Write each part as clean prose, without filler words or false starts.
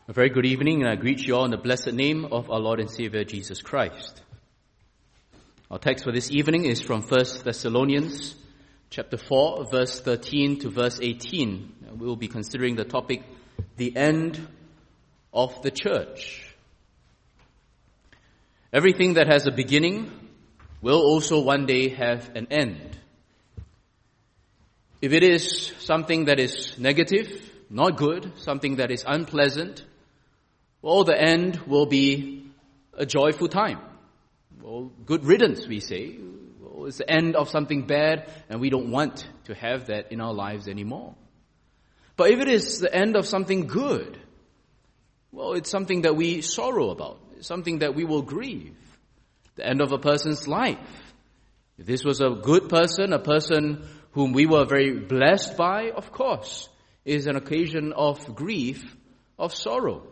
A very good evening, and I greet you all in the blessed name of our Lord and Savior Jesus Christ. Our text for this evening is from 1 Thessalonians chapter 4, verse 13 to verse 18. We will be considering the topic, the end of the church. Everything that has a beginning will also one day have an end. If it is something that is negative, not good, something that is unpleasant, well, the end will be a joyful time. Well, good riddance, we say. Well, it's the end of something bad, and we don't want to have that in our lives anymore. But if it is the end of something good, well, it's something that we sorrow about. It's something that we will grieve. The end of a person's life. If this was a good person, a person whom we were very blessed by, of course, is an occasion of grief, of sorrow.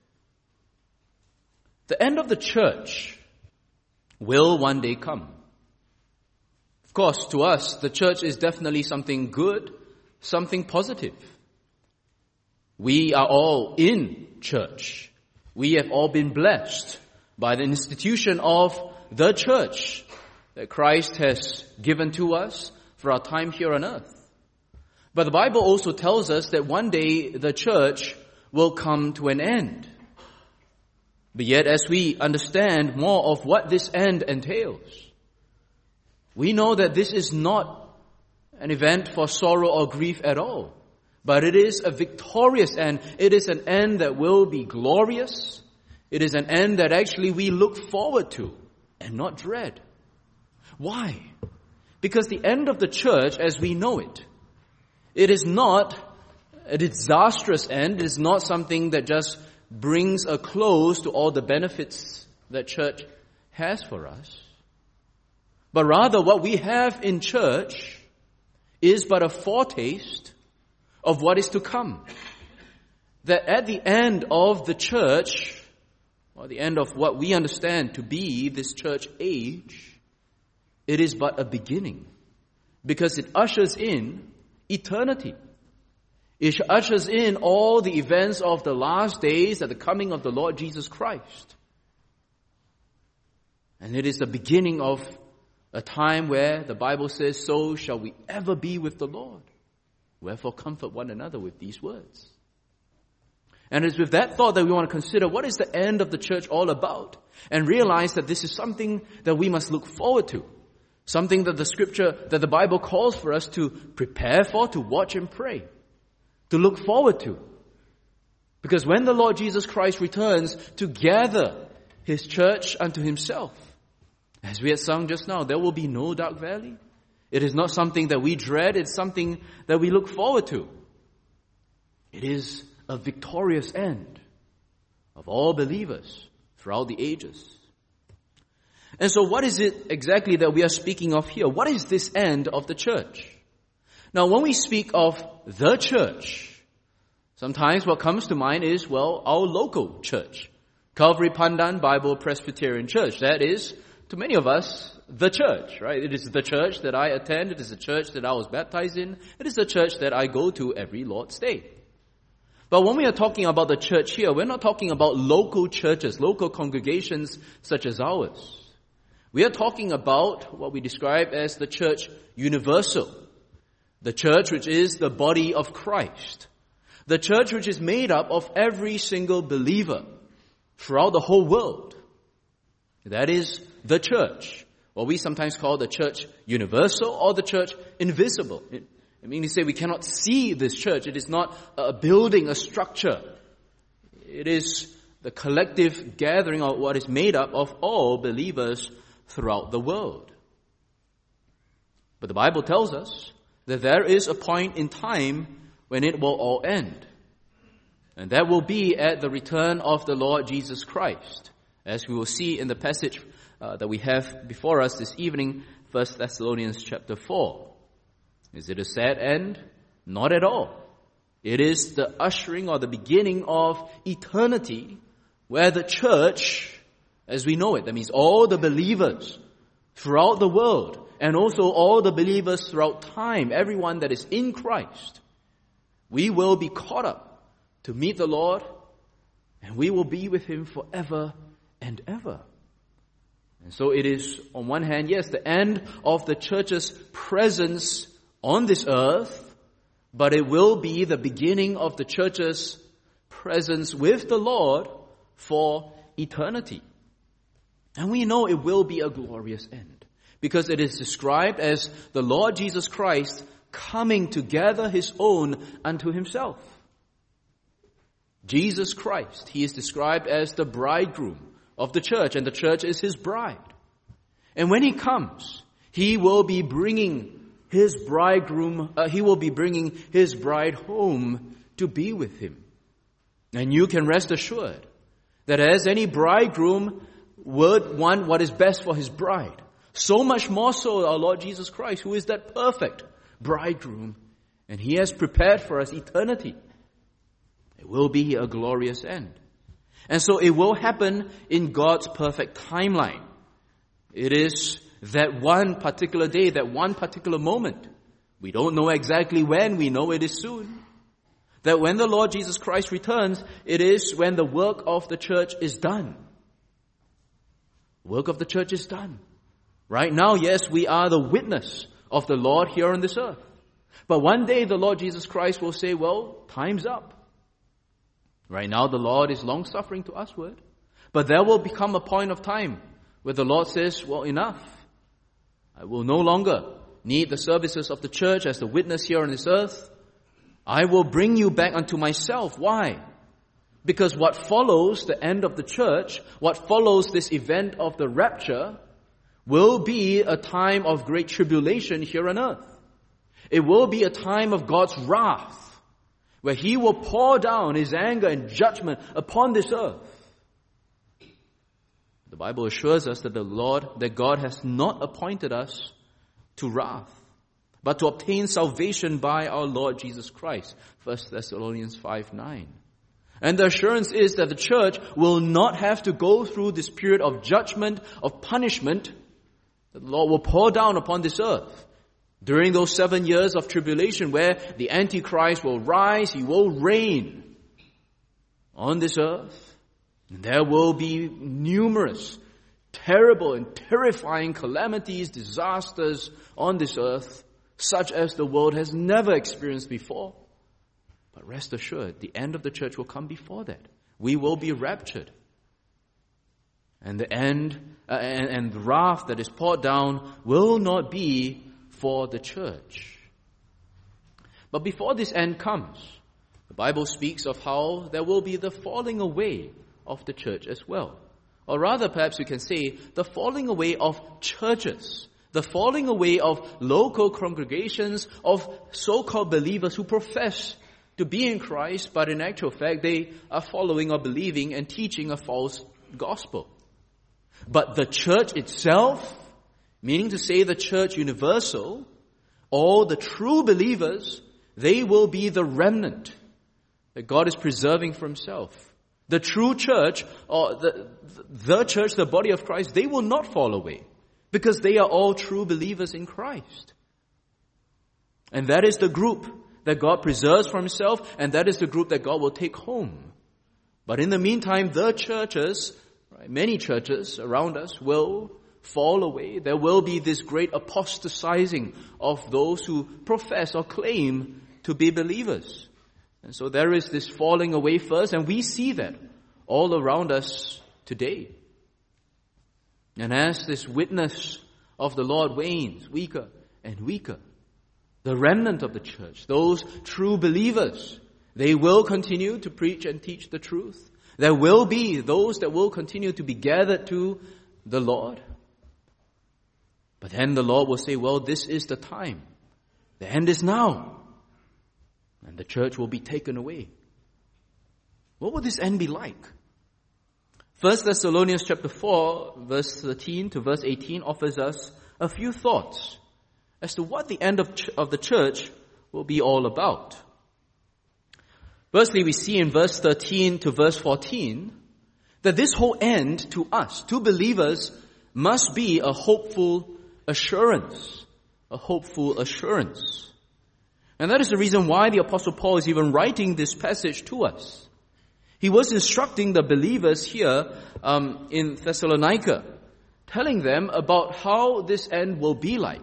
The end of the church will one day come. Of course, to us, the church is definitely something good, something positive. We are all in church. We have all been blessed by the institution of the church that Christ has given to us for our time here on earth. But the Bible also tells us that one day the church will come to an end. But yet, as we understand more of what this end entails, we know that this is not an event for sorrow or grief at all, but it is a victorious end. It is an end that will be glorious. It is an end that actually we look forward to and not dread. Why? Because the end of the church, as we know it, it is not a disastrous end. It is not something that just brings a close to all the benefits that church has for us. But rather, what we have in church is but a foretaste of what is to come. That at the end of the church, or the end of what we understand to be this church age, it is but a beginning, because it ushers in eternity. It ushers in all the events of the last days at the coming of the Lord Jesus Christ. And it is the beginning of a time where the Bible says, "So shall we ever be with the Lord. Wherefore comfort one another with these words." And it's with that thought that we want to consider what is the end of the church all about, and realize that this is something that we must look forward to. Something that the Scripture, that the Bible calls for us to prepare for, to watch and pray, to look forward to. Because when the Lord Jesus Christ returns to gather His church unto Himself, as we had sung just now, there will be no dark valley. It is not something that we dread, it's something that we look forward to. It is a victorious end of all believers throughout the ages. And so what is it exactly that we are speaking of here? What is this end of the church? Now, when we speak of the church, sometimes what comes to mind is, well, our local church. Calvary Pandan Bible Presbyterian Church. That is, to many of us, the church, right? It is the church that I attend. It is the church that I was baptized in. It is the church that I go to every Lord's Day. But when we are talking about the church here, we're not talking about local churches, local congregations such as ours. We are talking about what we describe as the church universal. The church which is the body of Christ. The church which is made up of every single believer throughout the whole world. That is the church. What we sometimes call the church universal or the church invisible. I mean to say we cannot see this church. It is not a building, a structure. It is the collective gathering of what is made up of all believers throughout the world. But the Bible tells us that there is a point in time when it will all end. And that will be at the return of the Lord Jesus Christ. As we will see in the passage that we have before us this evening, 1 Thessalonians chapter 4. Is it a sad end? Not at all. It is the ushering or the beginning of eternity, where the church, as we know it, that means all the believers throughout the world, and also all the believers throughout time, everyone that is in Christ, we will be caught up to meet the Lord And we will be with him forever and ever. And so it is, on one hand, yes, the end of the church's presence on this earth, but it will be the beginning of the church's presence with the Lord for eternity. And we know it will be a glorious end, because it is described as the Lord Jesus Christ coming to gather his own unto himself. Jesus Christ, he is described as the bridegroom of the church, and the church is his bride. And when he comes, he will be bringing his bridegroom, he will be bringing his bride home to be with him. And you can rest assured that as any bridegroom would want what is best for his bride, so much more so our Lord Jesus Christ, who is that perfect bridegroom, and he has prepared for us eternity. It will be a glorious end. And so it will happen in God's perfect timeline. It is that one particular day, that one particular moment. We don't know exactly when, we know it is soon. That when the Lord Jesus Christ returns, it is when the work of the church is done. Work of the church is done. Right now, yes, we are the witness of the Lord here on this earth. But one day the Lord Jesus Christ will say, well, time's up. Right now the Lord is long-suffering to usward. But there will become a point of time where the Lord says, well, enough. I will no longer need the services of the church as the witness here on this earth. I will bring you back unto myself. Why? Because what follows the end of the church, what follows this event of the rapture, will be a time of great tribulation here on earth. It will be a time of God's wrath, where he will pour down his anger and judgment upon this earth. The Bible assures us that God has not appointed us to wrath, but to obtain salvation by our Lord Jesus Christ. 1 Thessalonians 5:9. And the assurance is that the church will not have to go through this period of judgment, of punishment, that the Lord will pour down upon this earth during those 7 years of tribulation, where the Antichrist will rise, he will reign on this earth. And there will be numerous terrible and terrifying calamities, disasters on this earth, such as the world has never experienced before. But rest assured, the end of the church will come before that. We will be raptured. And the end and the wrath that is poured down will not be for the church. But before this end comes, the Bible speaks of how there will be the falling away of the church as well. Or rather, perhaps we can say, the falling away of churches. The falling away of local congregations, of so-called believers who profess to be in Christ, but in actual fact, they are following or believing and teaching a false gospel. But the church itself, meaning to say the church universal, all the true believers, they will be the remnant that God is preserving for himself. The true church, or the church, the body of Christ, they will not fall away, because they are all true believers in Christ. And that is the group that God preserves for himself, and that is the group that God will take home. But in the meantime, the churches, many churches around us, will fall away. There will be this great apostatizing of those who profess or claim to be believers. And so there is this falling away first, and we see that all around us today. And as this witness of the Lord wanes weaker and weaker, the remnant of the church, those true believers, they will continue to preach and teach the truth. There will be those that will continue to be gathered to the Lord. But then the Lord will say, well, this is the time. The end is now. And the church will be taken away. What will this end be like? 1 Thessalonians chapter 4, verse 13 to verse 18 offers us a few thoughts as to what the end of the church will be all about. Firstly, we see in verse 13 to verse 14 that this whole end to us, to believers, must be a hopeful assurance. A hopeful assurance. And that is the reason why the Apostle Paul is even writing this passage to us. He was instructing the believers here in Thessalonica, telling them about how this end will be like.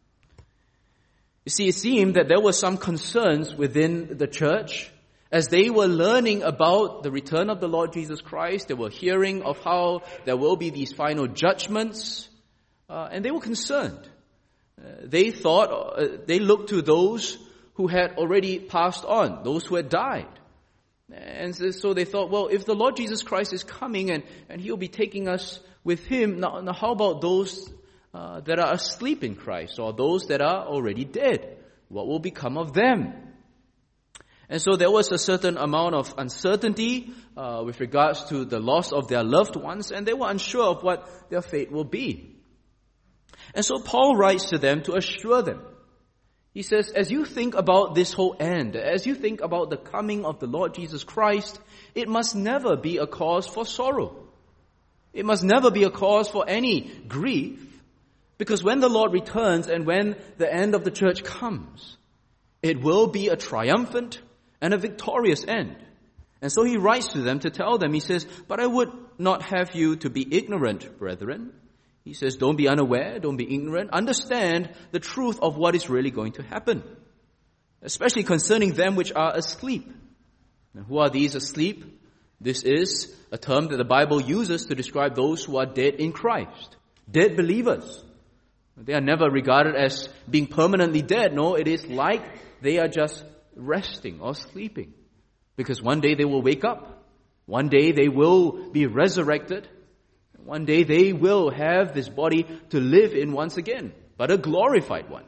You see, it seemed that there were some concerns within the church as they were learning about the return of the Lord Jesus Christ. They were hearing of how there will be these final judgments, and they were concerned. They thought, they looked to those who had already passed on, those who had died. And so they thought, well, if the Lord Jesus Christ is coming and He'll be taking us with Him, now how about those that are asleep in Christ, or those that are already dead? What will become of them? And so there was a certain amount of uncertainty with regards to the loss of their loved ones, and they were unsure of what their fate will be. And so Paul writes to them to assure them. He says, as you think about this whole end, as you think about the coming of the Lord Jesus Christ, it must never be a cause for sorrow. It must never be a cause for any grief, because when the Lord returns and when the end of the church comes, it will be a triumphant and a victorious end. And so he writes to them to tell them, he says, but I would not have you to be ignorant, brethren. He says, don't be unaware, don't be ignorant. Understand the truth of what is really going to happen, especially concerning them which are asleep. And who are these asleep? This is a term that the Bible uses to describe those who are dead in Christ, dead believers. They are never regarded as being permanently dead. No, it is like they are just resting or sleeping, because one day they will wake up. One day they will be resurrected. One day they will have this body to live in once again, but a glorified one.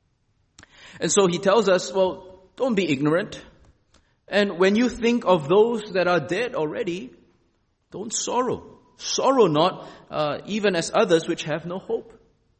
And so he tells us, well, don't be ignorant. And when you think of those that are dead already, don't sorrow. Sorrow not, even as others which have no hope.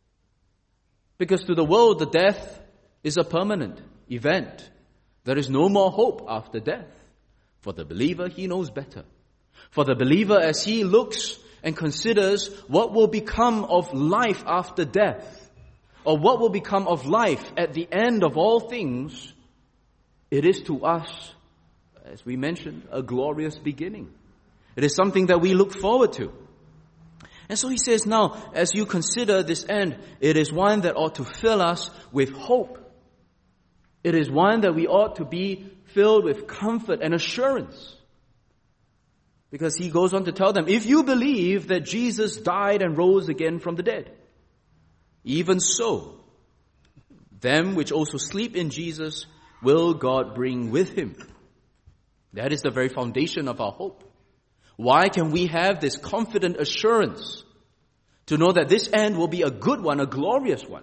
Because to the world, the death is a permanent event. There is no more hope after death. For the believer, he knows better. For the believer, as he looks and considers what will become of life after death, or what will become of life at the end of all things, it is to us, as we mentioned, a glorious beginning. It is something that we look forward to. And so he says, now, as you consider this end, it is one that ought to fill us with hope. It is one that we ought to be filled with comfort and assurance. Because he goes on to tell them, if you believe that Jesus died and rose again from the dead, even so, them which also sleep in Jesus will God bring with Him. That is the very foundation of our hope. Why can we have this confident assurance to know that this end will be a good one, a glorious one?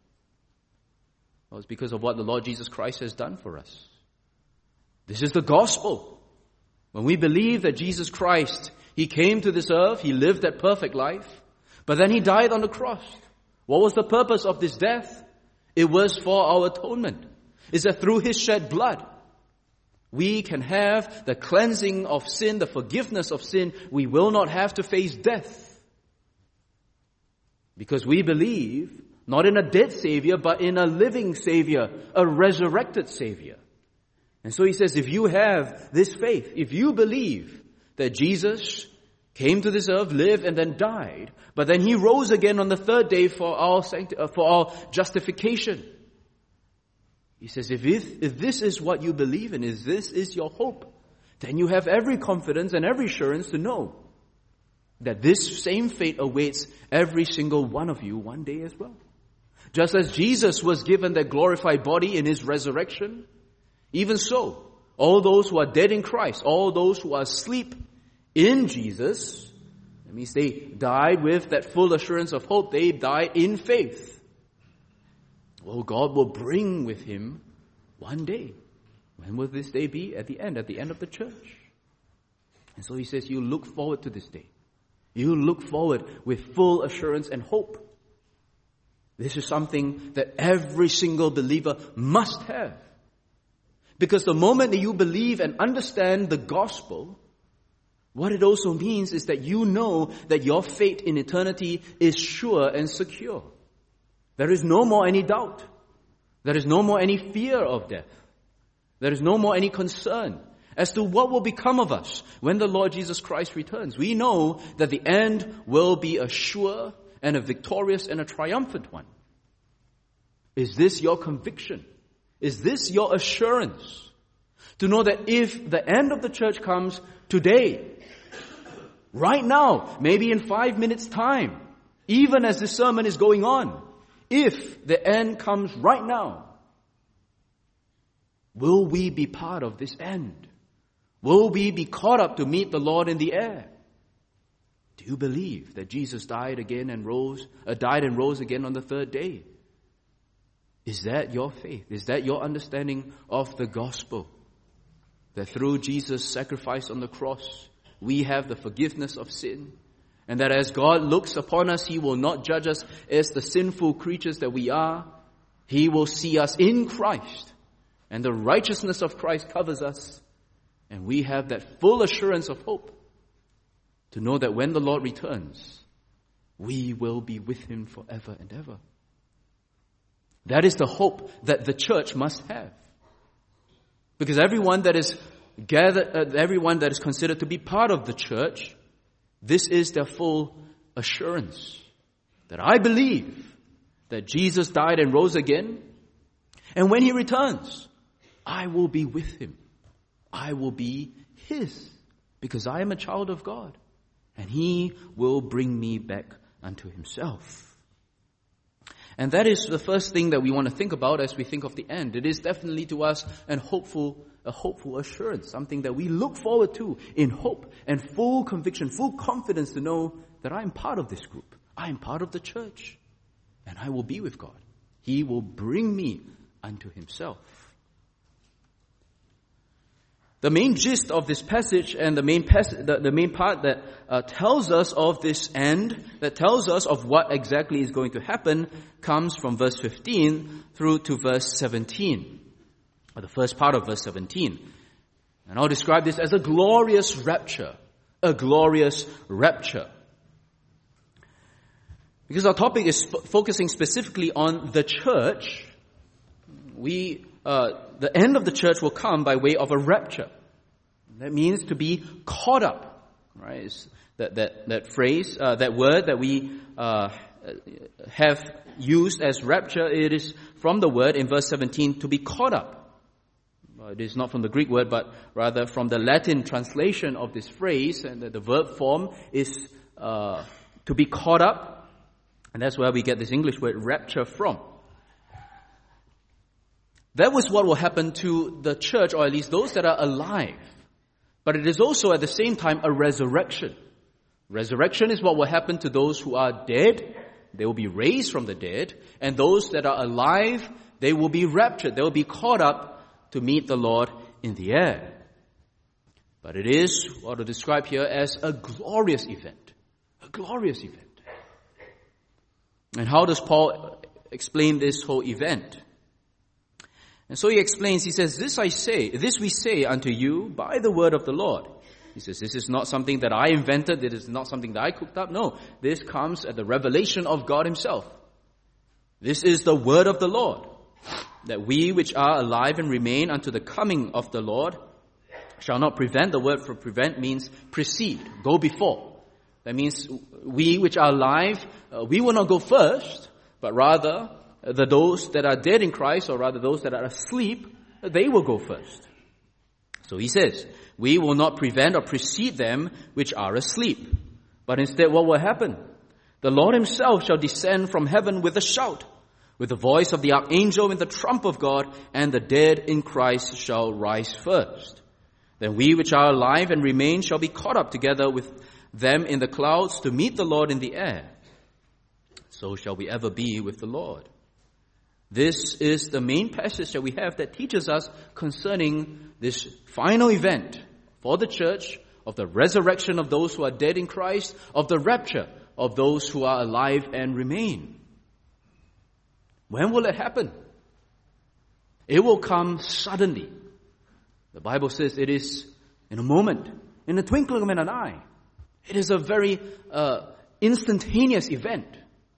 Well, it's because of what the Lord Jesus Christ has done for us. This is the gospel. When we believe that Jesus Christ, He came to this earth, He lived that perfect life, but then He died on the cross. What was the purpose of this death? It was for our atonement. It's that through His shed blood, we can have the cleansing of sin, the forgiveness of sin. We will not have to face death. Because we believe not in a dead Savior, but in a living Savior, a resurrected Savior. And so he says, if you have this faith, if you believe that Jesus came to this earth, lived, and then died, but then He rose again on the third day for our justification. He says, if this is what you believe in, if this is your hope, then you have every confidence and every assurance to know that this same fate awaits every single one of you one day as well. Just as Jesus was given that glorified body in His resurrection, even so, all those who are dead in Christ, all those who are asleep in Jesus, that means they died with that full assurance of hope, they died in faith. Well, God will bring with Him one day. When will this day be? At the end of the church. And so he says, you look forward to this day. You look forward with full assurance and hope. This is something that every single believer must have. Because the moment that you believe and understand the gospel, what it also means is that you know that your fate in eternity is sure and secure. There is no more any doubt. There is no more any fear of death. There is no more any concern. as to what will become of us when the Lord Jesus Christ returns. We know that the end will be a sure and a victorious and a triumphant one. Is this your conviction? Is this your assurance? To know that if the end of the church comes today, right now, maybe in 5 minutes' time, even as this sermon is going on, if the end comes right now, will we be part of this end? Will we be caught up to meet the Lord in the air? Do you believe that Jesus died and rose again on the third day? Is that your faith? Is that your understanding of the gospel? That through Jesus' sacrifice on the cross, we have the forgiveness of sin, and that as God looks upon us, He will not judge us as the sinful creatures that we are. He will see us in Christ, and the righteousness of Christ covers us, and we have that full assurance of hope to know that when the Lord returns, we will be with Him forever and ever. That is the hope that the church must have. Because everyone that is gathered, everyone that is considered to be part of the church, this is their full assurance. That I believe that Jesus died and rose again, and when He returns, I will be with Him. I will be His, because I am a child of God, and He will bring me back unto Himself. And that is the first thing that we want to think about as we think of the end. It is definitely to us a hopeful assurance, something that we look forward to in hope and full conviction, full confidence to know that I am part of this group. I am part of the church, and I will be with God. He will bring me unto Himself. The main gist of this passage and the main part that tells us of this end, that tells us of what exactly is going to happen, comes from verse 15 through to verse 17, or the first part of verse 17. And I'll describe this as a glorious rapture. A glorious rapture. Because our topic is focusing specifically on the church, the end of the church will come by way of a rapture. That means to be caught up, right? It's that phrase, that word that we have used as rapture, it is from the word in verse 17, to be caught up. It is not from the Greek word, but rather from the Latin translation of this phrase, and the verb form is to be caught up, and that's where we get this English word rapture from. That was what will happen to the church, or at least those that are alive. But it is also at the same time a resurrection. Resurrection is what will happen to those who are dead. They will be raised from the dead. And those that are alive, they will be raptured. They will be caught up to meet the Lord in the air. But it is what I describe here as a glorious event. A glorious event. And how does Paul explain this whole event? And so he explains, he says, this we say unto you by the word of the Lord. He says, this is not something that I invented, it is not something that I cooked up. No, this comes at the revelation of God Himself. This is the word of the Lord, that we which are alive and remain unto the coming of the Lord shall not prevent. The word for prevent means precede, go before. That means we which are alive, we will not go first, but rather those that are dead in Christ, or rather those that are asleep, they will go first. So he says, we will not prevent or precede them which are asleep. But instead, what will happen? The Lord Himself shall descend from heaven with a shout, with the voice of the archangel and the trump of God, and the dead in Christ shall rise first. Then we which are alive and remain shall be caught up together with them in the clouds to meet the Lord in the air. So shall we ever be with the Lord. This is the main passage that we have that teaches us concerning this final event for the church, of the resurrection of those who are dead in Christ, of the rapture of those who are alive and remain. When will it happen? It will come suddenly. The Bible says it is in a moment, in the twinkling of an eye. It is a very instantaneous event.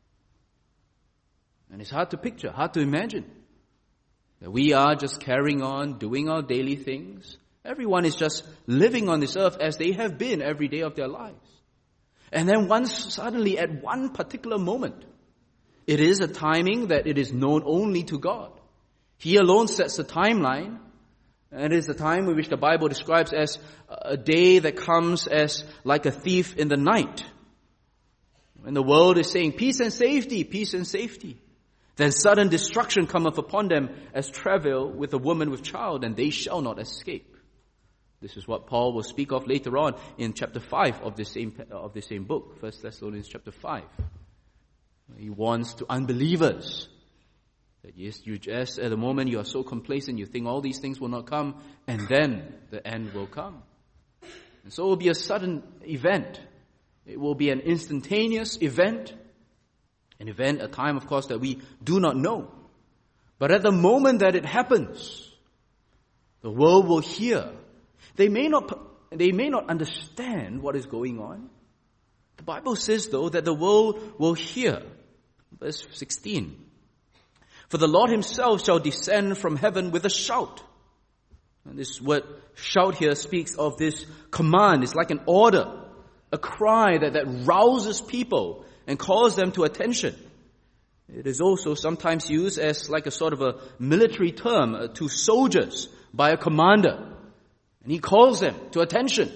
And it's hard to picture, hard to imagine that we are just carrying on, doing our daily things, Everyone is just living on this earth as they have been every day of their lives. And then suddenly at one particular moment, it is a timing that it is known only to God. He alone sets the timeline, and it is the time in which the Bible describes as a day that comes as like a thief in the night. When the world is saying, peace and safety, then sudden destruction cometh upon them as travail with a woman with child, and they shall not escape. This is what Paul will speak of later on in chapter 5 of this same book, 1 Thessalonians chapter 5. He warns to unbelievers that yes, you just at the moment you are so complacent, you think all these things will not come, and then the end will come. And so it will be a sudden event. It will be an instantaneous event. A time, of course, that we do not know. But at the moment that it happens, the world will hear. They may not understand what is going on. The Bible says, though, that the world will hear. Verse 16. For the Lord himself shall descend from heaven with a shout. And this word shout here speaks of this command. It's like an order, a cry that rouses people and calls them to attention. It is also sometimes used as like a sort of a military term to soldiers by a commander. And he calls them to attention.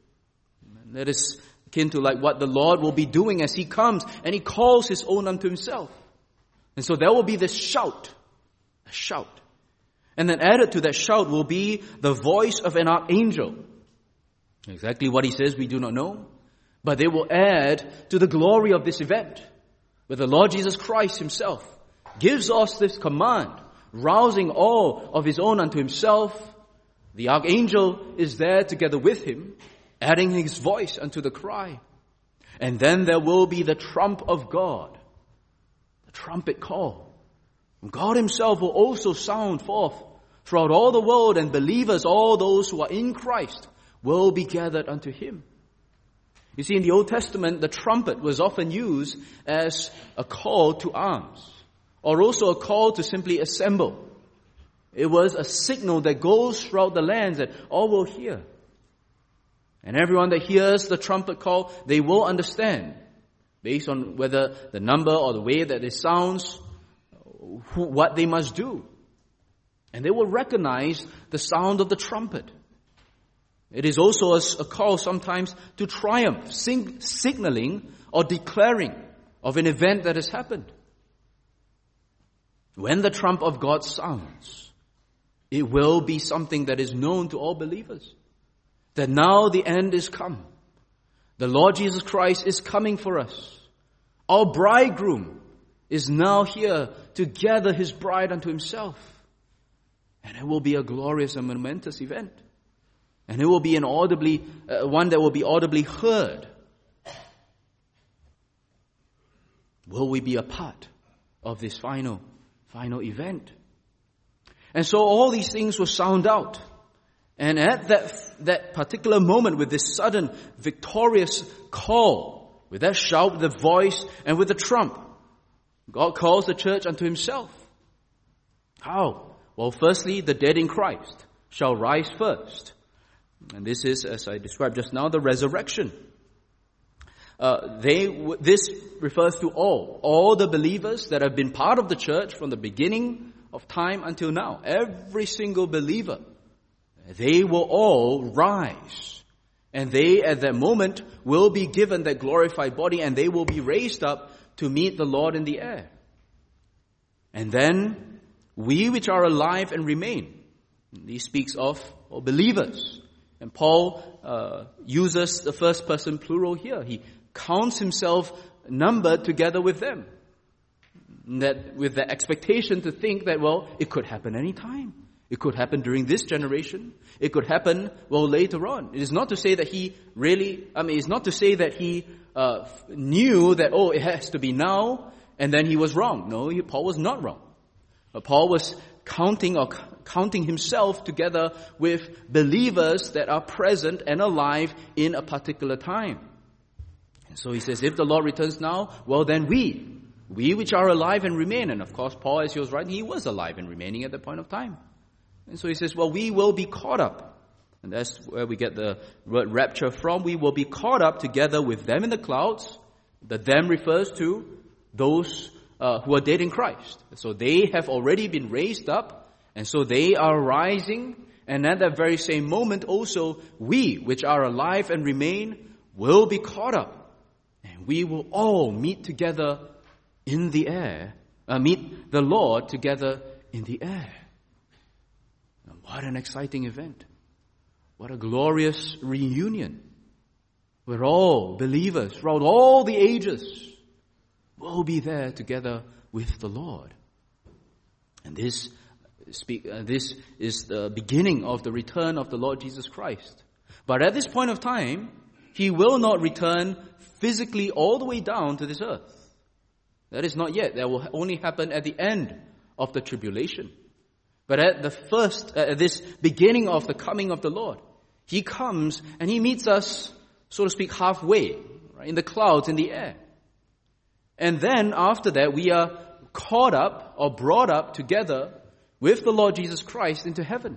And that is akin to like what the Lord will be doing as he comes and he calls his own unto himself. And so there will be this shout, a shout. And then added to that shout will be the voice of an archangel. Exactly what he says we do not know. But they will add to the glory of this event, where the Lord Jesus Christ himself gives us this command, rousing all of his own unto himself. The archangel is there together with him, adding his voice unto the cry. And then there will be the trump of God, the trumpet call. God himself will also sound forth throughout all the world, and believers, all those who are in Christ, will be gathered unto him. You see, in the Old Testament, the trumpet was often used as a call to arms, or also a call to simply assemble. It was a signal that goes throughout the lands that all will hear. And everyone that hears the trumpet call, they will understand, based on whether the number or the way that it sounds, what they must do. And they will recognize the sound of the trumpet. It is also a call sometimes to triumph, signaling or declaring of an event that has happened. When the trump of God sounds, it will be something that is known to all believers. That now the end is come. The Lord Jesus Christ is coming for us. Our bridegroom is now here to gather his bride unto himself. And it will be a glorious and momentous event. And it will be one that will be audibly heard. Will we be a part of this final event? And so all these things will sound out. And at that particular moment, with this sudden victorious call, with that shout, with the voice, and with the trump, God calls the church unto himself. How? Well, firstly, the dead in Christ shall rise first. And this is, as I described just now, the resurrection. This refers to all the believers that have been part of the church from the beginning of time until now. Every single believer, they will all rise. And they, at that moment, will be given that glorified body, and they will be raised up to meet the Lord in the air. And then, we which are alive and remain. He speaks of all believers. And Paul uses the first person plural here. He counts himself numbered together with them. That with the expectation to think that, well, it could happen any time. It could happen during this generation. It could happen, well, later on. It is not to say that he it's not to say that he knew that, it has to be now, and then he was wrong. No, Paul was not wrong. But Paul was counting himself together with believers that are present and alive in a particular time. And so he says, if the Lord returns now, well then we which are alive and remain. And of course, Paul, as he was writing, he was alive and remaining at that point of time. And so he says, well, we will be caught up And that's where we get the word rapture from. We will be caught up together with them in the clouds. The them refers to those who are dead in Christ. So they have already been raised up, and so they are rising. And at that very same moment also, we, which are alive and remain, will be caught up. And we will all meet together in the air, meet the Lord together in the air. And what an exciting event. What a glorious reunion. Where all believers throughout all the ages will be there together with the Lord. And this is the beginning of the return of the Lord Jesus Christ. But at this point of time, He will not return physically all the way down to this earth. That is not yet. That will only happen at the end of the tribulation. But at this beginning of the coming of the Lord, He comes and He meets us, so to speak, halfway, right, in the clouds, in the air. And then after that, we are caught up or brought up together with the Lord Jesus Christ into heaven.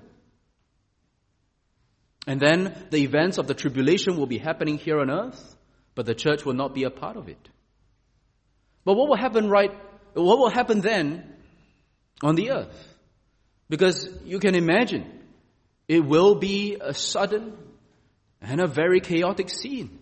And then the events of the tribulation will be happening here on earth, but the church will not be a part of it. But what will happen then on the earth? Because you can imagine, it will be a sudden and a very chaotic scene.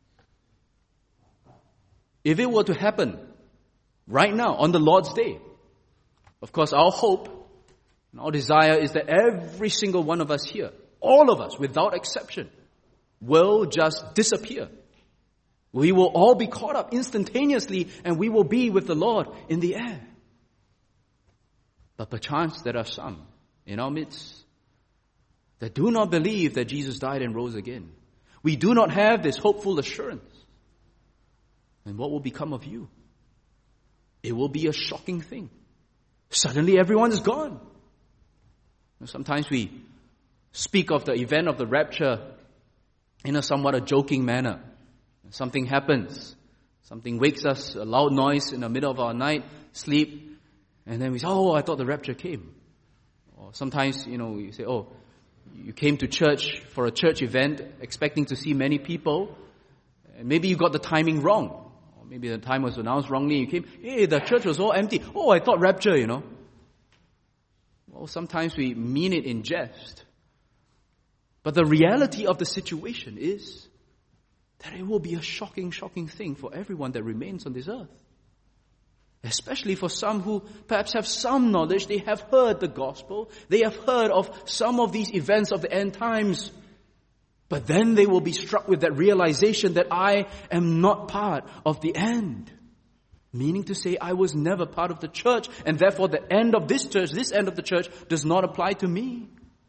If it were to happen right now, on the Lord's day, of course our hope and our desire is that every single one of us here, all of us without exception, will just disappear. We will all be caught up instantaneously and we will be with the Lord in the air. But perchance there are some in our midst that do not believe that Jesus died and rose again. We do not have this hopeful assurance. And what will become of you? It will be a shocking thing. Suddenly everyone is gone. Sometimes we speak of the event of the rapture in a somewhat a joking manner. Something happens. Something wakes us, a loud noise in the middle of our night, sleep, and then we say, oh, I thought the rapture came. Or sometimes, you say, oh, you came to church for a church event expecting to see many people, and maybe you got the timing wrong. Or maybe the time was announced wrongly, you came, hey, the church was all empty. Oh, I thought rapture, Well, sometimes we mean it in jest. But the reality of the situation is that it will be a shocking, shocking thing for everyone that remains on this earth. Especially for some who perhaps have some knowledge, they have heard the gospel, they have heard of some of these events of the end times. But then they will be struck with that realization that I am not part of the end. Meaning to say, I was never part of the church, and therefore the end of this church, this end of the church, does not apply to me.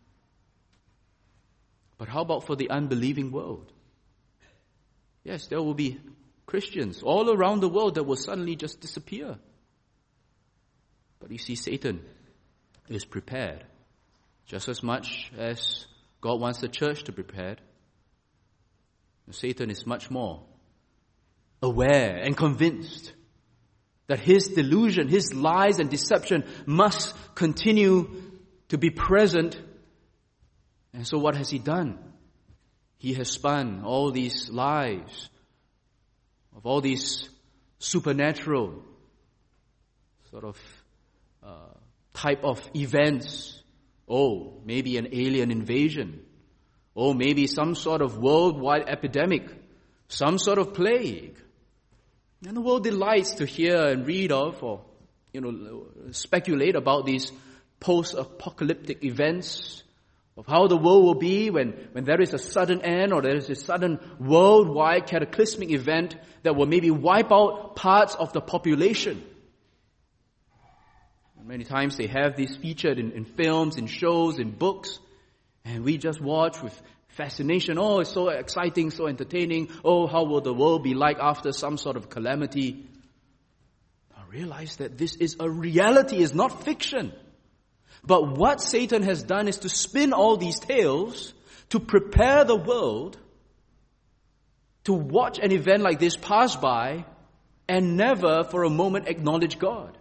But how about for the unbelieving world? Yes, there will be Christians all around the world that will suddenly just disappear. But you see, Satan is prepared just as much as God wants the church to be prepared. Satan is much more aware and convinced that his delusion, his lies and deception must continue to be present. And so what has he done? He has spun all these lies of all these supernatural sort of type of events. Oh, maybe an alien invasion. Oh, maybe some sort of worldwide epidemic. Some sort of plague. And the world delights to hear and read of or, speculate about these post-apocalyptic events of how the world will be when there is a sudden end or there is a sudden worldwide cataclysmic event that will maybe wipe out parts of the population. And many times they have these featured in films, in shows, in books, and we just watch with fascination. Oh, it's so exciting, so entertaining. Oh, how will the world be like after some sort of calamity? Now realize that this is a reality, it's not fiction. But what Satan has done is to spin all these tales to prepare the world to watch an event like this pass by and never for a moment acknowledge God.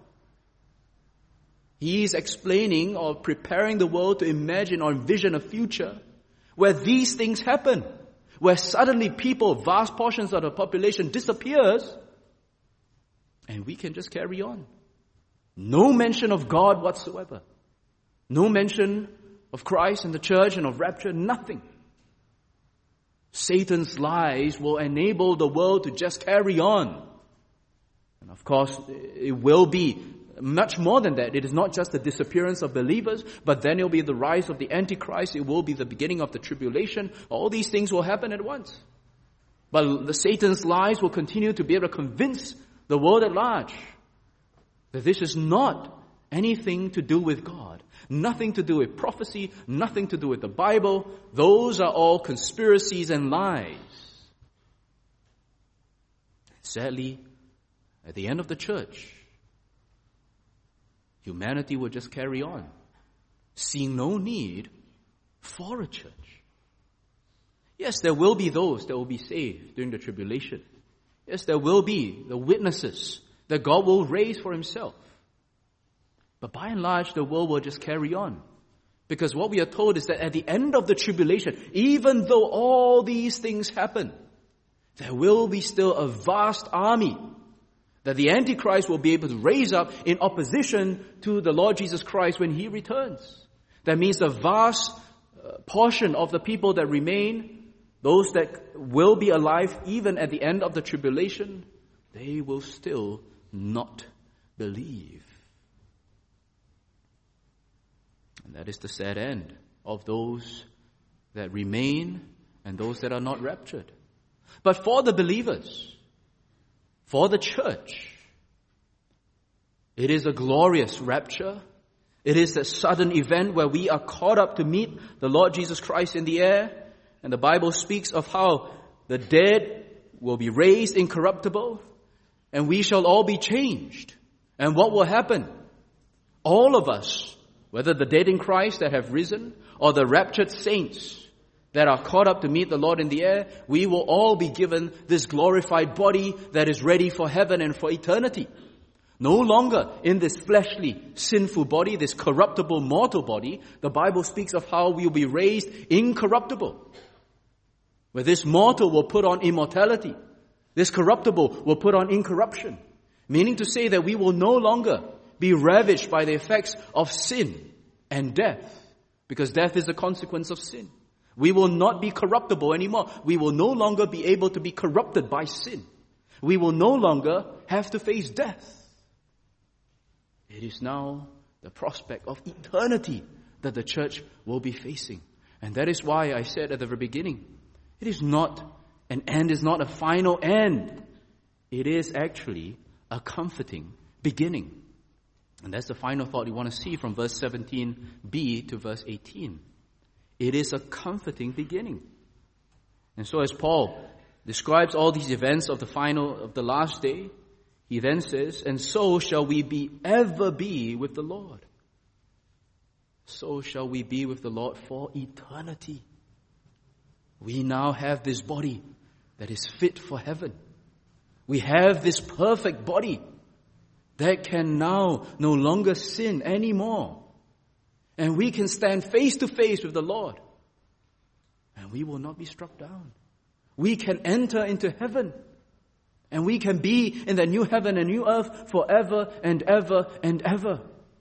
He is explaining or preparing the world to imagine or envision a future where these things happen, where suddenly people, vast portions of the population disappears, and we can just carry on. No mention of God whatsoever. No mention of Christ and the church and of rapture, nothing. Satan's lies will enable the world to just carry on. And of course, it will be much more than that. It is not just the disappearance of believers, but then it will be the rise of the Antichrist. It will be the beginning of the tribulation. All these things will happen at once. But the Satan's lies will continue to be able to convince the world at large that this is not anything to do with God. Nothing to do with prophecy, nothing to do with the Bible. Those are all conspiracies and lies. Sadly, at the end of the church, humanity will just carry on, seeing no need for a church. Yes, there will be those that will be saved during the tribulation. Yes, there will be the witnesses that God will raise for himself. But by and large, the world will just carry on. Because what we are told is that at the end of the tribulation, even though all these things happen, there will be still a vast army that the Antichrist will be able to raise up in opposition to the Lord Jesus Christ when he returns. That means the vast portion of the people that remain, those that will be alive even at the end of the tribulation, they will still not believe. And that is the sad end of those that remain and those that are not raptured. But for the believers, for the church, it is a glorious rapture. It is a sudden event where we are caught up to meet the Lord Jesus Christ in the air. And the Bible speaks of how the dead will be raised incorruptible and we shall all be changed. And what will happen? All of us, whether the dead in Christ that have risen or the raptured saints that are caught up to meet the Lord in the air, we will all be given this glorified body that is ready for heaven and for eternity. No longer in this fleshly, sinful body, this corruptible, mortal body. The Bible speaks of how we will be raised incorruptible. Where this mortal will put on immortality. This corruptible will put on incorruption. Meaning to say that we will no longer be ravished by the effects of sin and death. Because death is a consequence of sin. We will not be corruptible anymore. We will no longer be able to be corrupted by sin. We will no longer have to face death. It is now the prospect of eternity that the church will be facing. And that is why I said at the very beginning, it is not an end, is not a final end. It is actually a comforting beginning. And that's the final thought you want to see from verse 17b to verse 18. It is a comforting beginning. And so as Paul describes all these events of the last day, he then says, and so shall we ever be with the Lord. So shall we be with the Lord for eternity. We now have this body that is fit for heaven. We have this perfect body that can now no longer sin anymore. And we can stand face to face with the Lord. And we will not be struck down. We can enter into heaven. And we can be in the new heaven and new earth forever and ever and ever.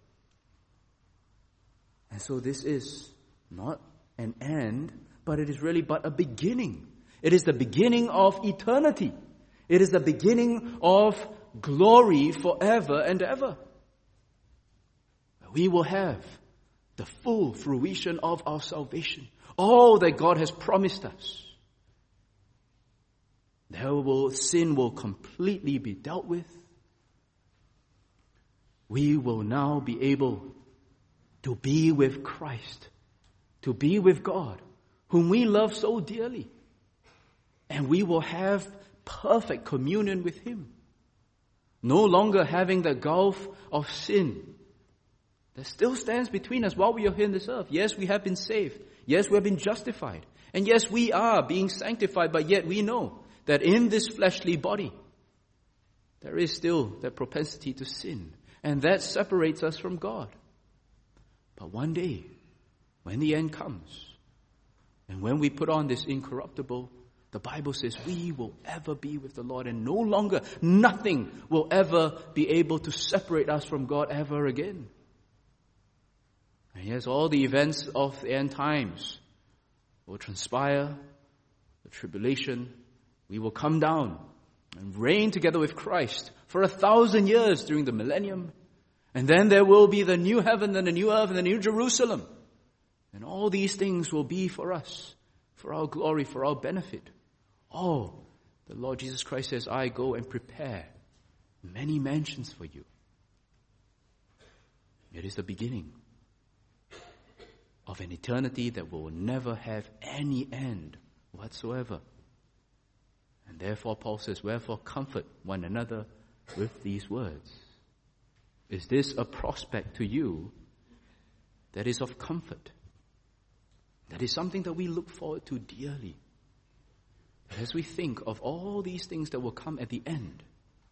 And so this is not an end, but it is really but a beginning. It is the beginning of eternity. It is the beginning of glory forever and ever. We will have the full fruition of our salvation. All that God has promised us. Sin will completely be dealt with. We will now be able to be with Christ, to be with God, whom we love so dearly. And we will have perfect communion with Him. No longer having the gulf of sin that still stands between us while we are here on this earth. Yes, we have been saved. Yes, we have been justified. And yes, we are being sanctified, but yet we know that in this fleshly body, there is still that propensity to sin. And that separates us from God. But one day, when the end comes, And when we put on this incorruptible, the Bible says we will ever be with the Lord, and no longer, nothing will ever be able to separate us from God ever again. And yes, all the events of the end times will transpire, the tribulation, we will come down and reign together with Christ for 1,000 years during the millennium. And then there will be the new heaven and the new earth and the new Jerusalem. And all these things will be for us, for our glory, for our benefit. Oh, the Lord Jesus Christ says, I go and prepare many mansions for you. It is the beginning of an eternity that will never have any end whatsoever. And therefore, Paul says, wherefore comfort one another with these words. Is this a prospect to you that is of comfort? That is something that we look forward to dearly. As we think of all these things that will come at the end,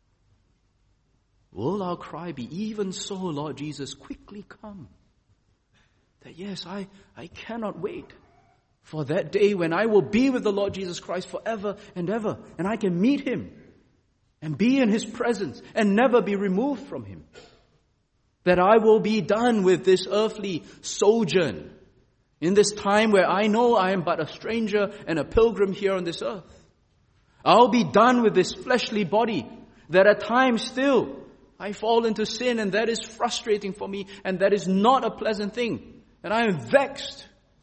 will our cry be, even so, Lord Jesus, quickly come? That yes, I cannot wait for that day when I will be with the Lord Jesus Christ forever and ever, and I can meet Him and be in His presence and never be removed from Him. That I will be done with this earthly sojourn in this time where I know I am but a stranger and a pilgrim here on this earth. I'll be done with this fleshly body that at times still I fall into sin, and that is frustrating for me, and that is not a pleasant thing. And I am vexed.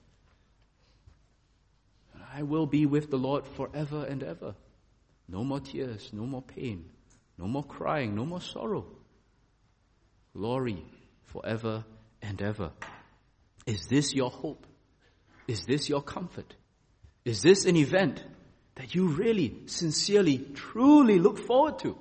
And I will be with the Lord forever and ever. No more tears, no more pain, no more crying, no more sorrow. Glory forever and ever. Is this your hope? Is this your comfort? Is this an event that you really, sincerely, truly look forward to?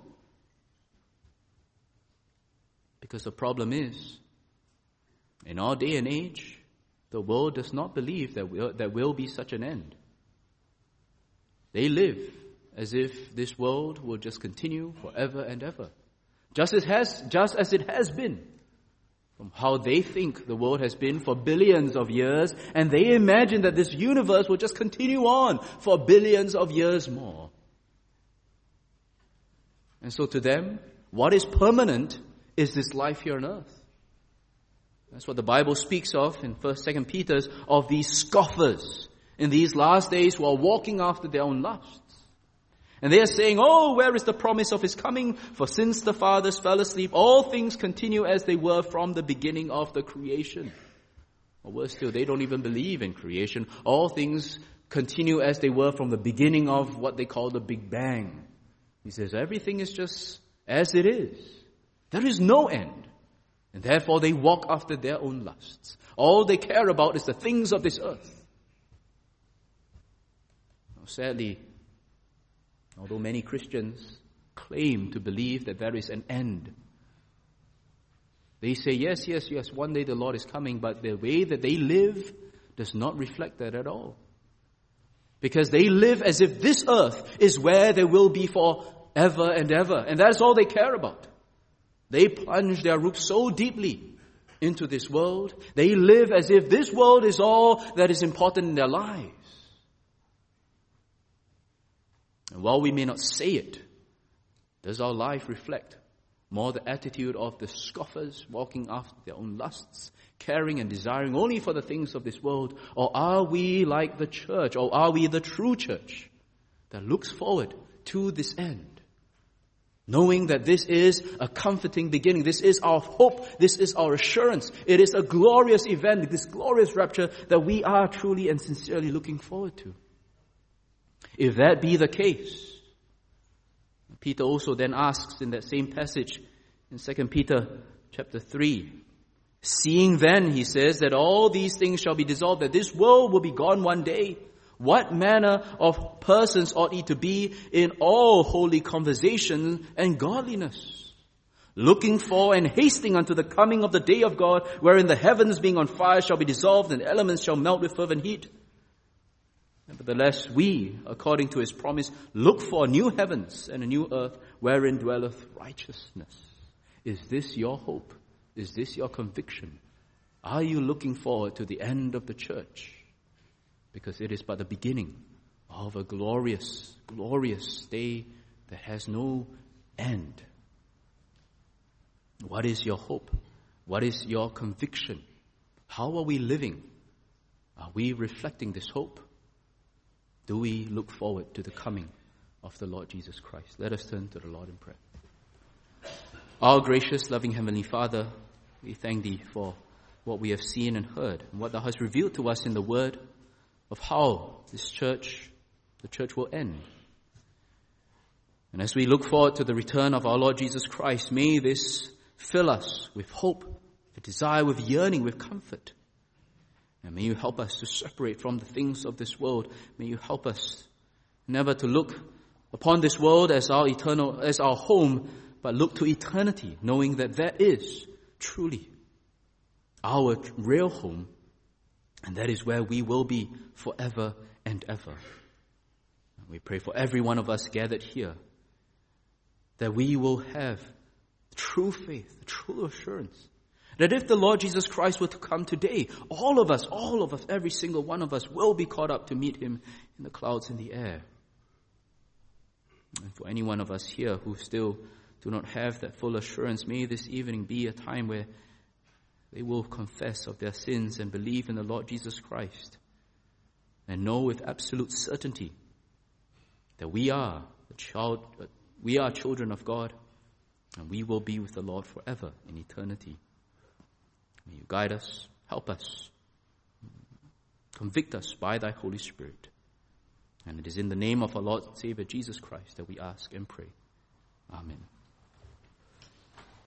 Because the problem is, in our day and age, the world does not believe that there will be such an end. They live as if this world will just continue forever and ever. Just as it has been. From how they think the world has been for billions of years, and they imagine that this universe will just continue on for billions of years more. And so to them, what is permanent is this life here on earth. That's what the Bible speaks of in 1st, 2nd Peter, of these scoffers in these last days who are walking after their own lusts. And they are saying, oh, where is the promise of His coming? For since the fathers fell asleep, all things continue as they were from the beginning of the creation. Or worse still, they don't even believe in creation. All things continue as they were from the beginning of what they call the Big Bang. He says, everything is just as it is. There is no end. And therefore they walk after their own lusts. All they care about is the things of this earth. Now, sadly, although many Christians claim to believe that there is an end, they say, yes, one day the Lord is coming, but the way that they live does not reflect that at all. Because they live as if this earth is where they will be forever and ever. And that's all they care about. They plunge their roots so deeply into this world. They live as if this world is all that is important in their lives. And while we may not say it, does our life reflect more the attitude of the scoffers walking after their own lusts, caring and desiring only for the things of this world? Or are we like the church, or are we the true church that looks forward to this end? Knowing that this is a comforting beginning, this is our hope, this is our assurance, it is a glorious event, this glorious rapture that we are truly and sincerely looking forward to. If that be the case, Peter also then asks in that same passage in 2 Peter chapter 3, seeing then, he says, that all these things shall be dissolved, that this world will be gone one day, what manner of persons ought ye to be in all holy conversation and godliness, looking for and hasting unto the coming of the day of God, wherein the heavens being on fire shall be dissolved, and the elements shall melt with fervent heat. Nevertheless, we, according to His promise, look for new heavens and a new earth, wherein dwelleth righteousness. Is this your hope? Is this your conviction? Are you looking forward to the end of the church? because it is but the beginning of a glorious, glorious day that has no end. What is your hope? What is your conviction? How are we living? Are we reflecting this hope? Do we look forward to the coming of the Lord Jesus Christ? Let us turn to the Lord in prayer. Our gracious, loving Heavenly Father, we thank Thee for what we have seen and heard, and what Thou hast revealed to us in the Word of how this church, the church will end. And as we look forward to the return of our Lord Jesus Christ, may this fill us with hope, with desire, with yearning, with comfort. And may You help us to separate from the things of this world. May You help us never to look upon this world as our eternal, as our home, but look to eternity, knowing that that is truly our real home, and that is where we will be forever and ever. And we pray for every one of us gathered here, that we will have true faith, true assurance, that if the Lord Jesus Christ were to come today, all of us, every single one of us will be caught up to meet Him in the clouds in the air. And for any one of us here who still do not have that full assurance, may this evening be a time where they will confess of their sins and believe in the Lord Jesus Christ and know with absolute certainty that we are children of God, and we will be with the Lord forever in eternity. May You guide us, help us, convict us by Thy Holy Spirit. And it is in the name of our Lord and Savior Jesus Christ that we ask and pray. Amen.